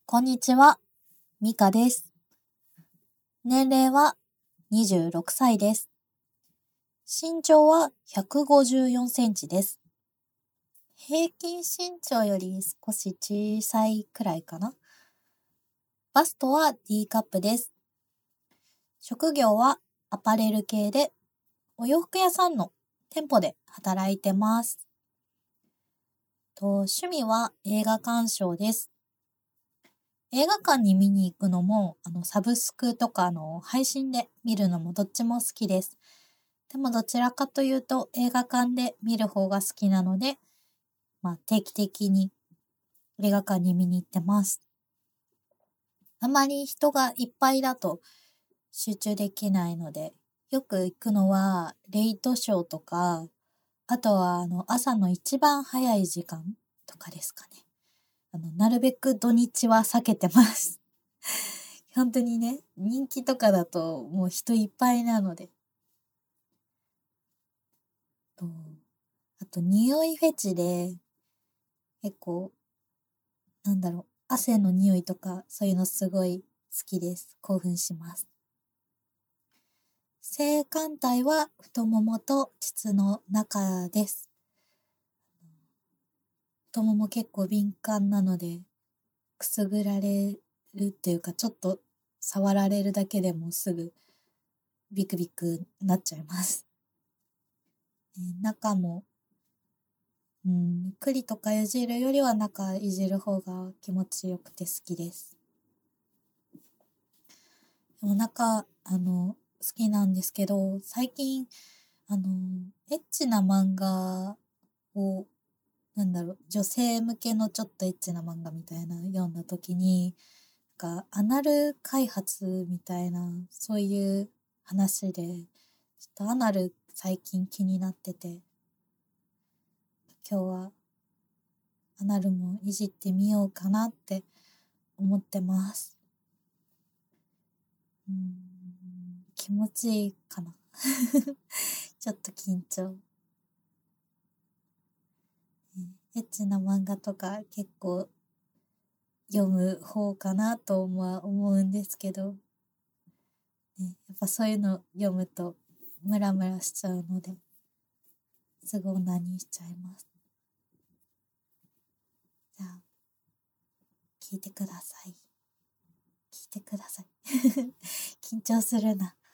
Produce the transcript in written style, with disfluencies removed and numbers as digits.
こんにちは、ミカです。年齢は26歳です。身長は154センチです。平均身長より少し小さいくらいかな。バストは D カップです。職業はアパレル系で、お洋服屋さんの店舗で働いてます。趣味は映画鑑賞です。映画館に見に行くのも、サブスクとか配信で見るのもどっちも好きです。でもどちらかというと映画館で見る方が好きなので、定期的に映画館に見に行ってます。あまり人がいっぱいだと集中できないので、よく行くのはレイトショーとか、あとは朝の一番早い時間とかですかね。なるべく土日は避けてます。本当にね、人気とかだともう人いっぱいなので。とあと、匂いフェチで、結構、汗の匂いとか、そういうのすごい好きです。興奮します。性感帯は太ももと膣の中です。太もも結構敏感なので、くすぐられるっていうか、ちょっと触られるだけでもすぐビクビクなっちゃいます。中も、栗とかいじるよりは中いじる方が気持ちよくて好きです。でも中、好きなんですけど、最近、エッチな漫画を、女性向けのちょっとエッチな漫画みたいな読んだ時に、アナル開発みたいな、そういう話で、ちょっとアナル最近気になってて、今日はアナルもいじってみようかなって思ってます。気持ちいいかな。ちょっと緊張。エッチな漫画とか結構読む方かなと思うんですけど、やっぱそういうの読むとムラムラしちゃうので、すぐオナニーしちゃいます。じゃあ、聞いてください。緊張するな。